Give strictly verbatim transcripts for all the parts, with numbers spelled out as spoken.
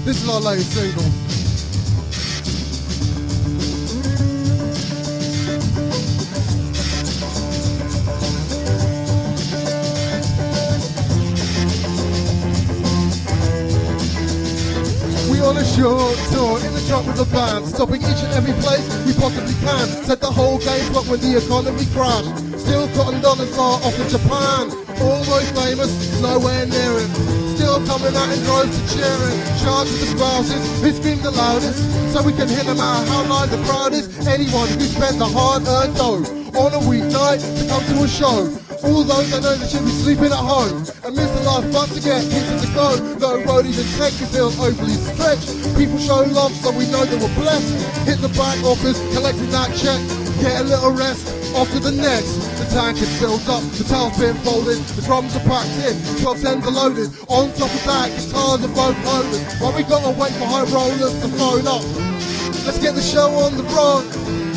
This is our latest single. We on a short tour in the truck with the band, stopping each and every place we possibly can. Set the whole game up when the economy crashed. Still cotton dollars are off in Japan. Almost famous, nowhere near it. Still coming out in droves to cheering. Charge to the spouses who scream the loudest, so we can hit them out how live the crowd is. Anyone who spent the hard-earned dough on a weeknight to come to a show. All those I know that should be sleeping at home and miss the last bus to get into the go. No road even take you feel overly stretched. People show love so we know they were blessed. Hit the back office, collecting that check. Get a little rest, off to the next. The tank is filled up, the towel's been folded, the drums are packed in, twelve tens are loaded. On top of that, guitars are vocoders. While we gotta wait for high rollers to phone up. Let's get the show on the road.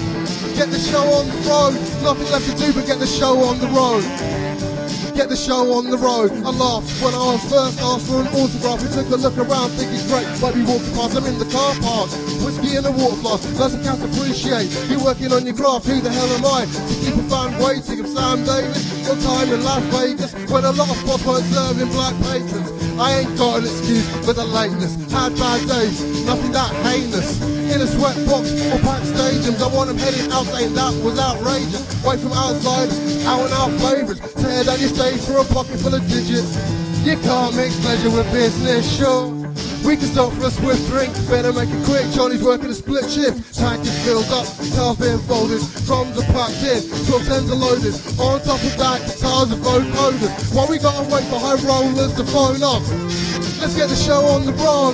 Get the show on the road. There's nothing left to do but get the show on the road. Get the show on the road. I laughed when I was first asked for an autograph. We took a look around thinking great, might be walking past. I'm in the car park, whiskey and a water flask. Doesn't can't appreciate you're working on your craft. Who the hell am I to keep a fan waiting? If Sam Davis, your time in Las Vegas when a lot of spots weren't serving black patrons. I ain't got an excuse for the lateness. Had bad days, nothing that heinous. In a sweatbox or backstage, and I want them heading out saying that was outrageous. Wait from outside, out and out favourites. Tear down your stage for a pocket full of digits. You can't mix pleasure with business, sure. We can stop for a swift drink, better make it quick. Johnny's working a split shift. Tank is filled up, towels being folded, drums are packed in, twelve tens are loaded. On top of that, guitars are vocoders. While we gotta wait for high rollers to phone up. Let's get the show on the road.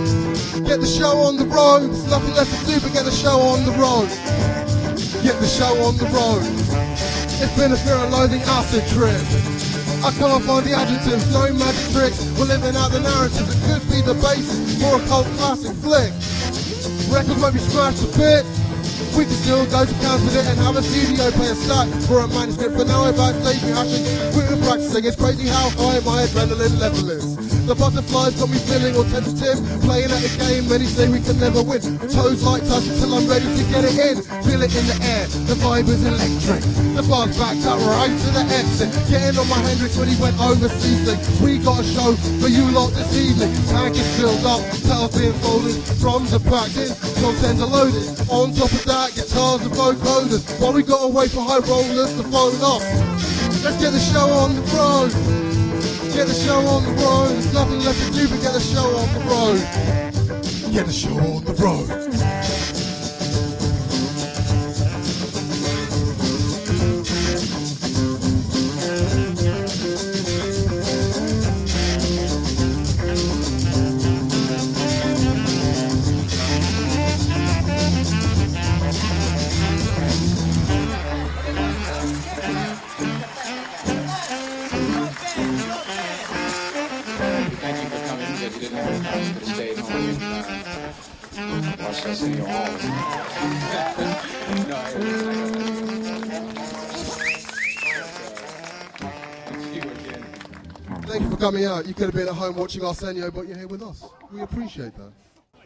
Get the show on the road. There's nothing left to do but get the show on the road. Get the show on the road. It's been a fear and loathing acid trip. I can't find the adjectives, no magic tricks. We're living out the narrative that could be the basis for a cult classic flick. Records might be smashed a bit. We can still go to camp with it and have a studio play a stack for a manuscript. For now, I'm backstage rehashing, we're practicing. It's crazy how high my adrenaline level is. The butterflies got me feeling all tentative, playing at a game many say we can never win. Toes like touch until I'm ready to get it in. Feel it in the air, the vibe is electric. The bar's backed up right to the exit. Getting on my Hendrix when he went overseas thing. We got a show for you lot this evening. Tank is filled up, towels being folded, drums are packed in, twelve tens are loaded. On top of that, guitars are vocoders. While we gotta wait for high rollers to phone up. Let's get the show on the road. Get the show on the road. There's nothing left to do but get the show on the road. Get the show on the road. Watch us in your halls. Thank you for coming out. You could have been at home watching Arsenio, but you're here with us. We appreciate that.